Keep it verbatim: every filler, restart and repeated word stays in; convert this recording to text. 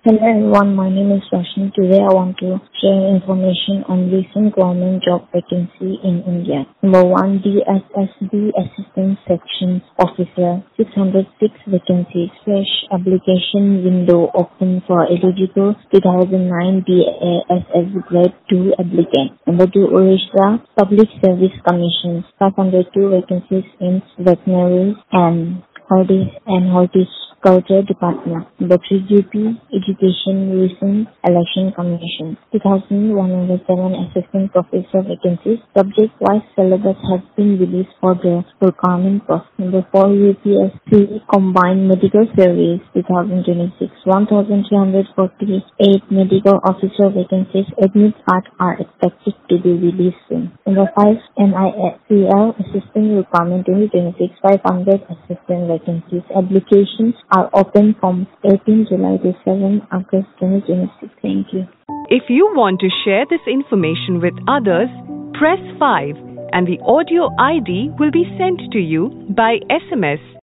Hello everyone, my name is Rashni. Today I want to share information on recent government job vacancy in India. Number one, D S S B Assistant Section Officer, six hundred six vacancies. Fresh application window open for eligible two thousand nine D A S S grade two applicants. Number two, Orissa Public Service Commission, five hundred two vacancies in veterinary and Horti and Horticulture Department. Number three, U P Education Recent Election Commission, two thousand one hundred seven assistant professor vacancies. Subject-wise syllabus has been released for the requirement process. Number four, U P S C Combined Medical Service, two thousand twenty-six, one thousand three hundred forty-eight medical officer vacancies. Admit part are expected to be released soon. Number five, N I C L Assistant Requirement twenty twenty-six, five hundred assistant vacancies. Applications are open from eighteenth July to seventh August twenty twenty-six. Thank you. If you want to share this information with others, press five and the audio I D will be sent to you by S M S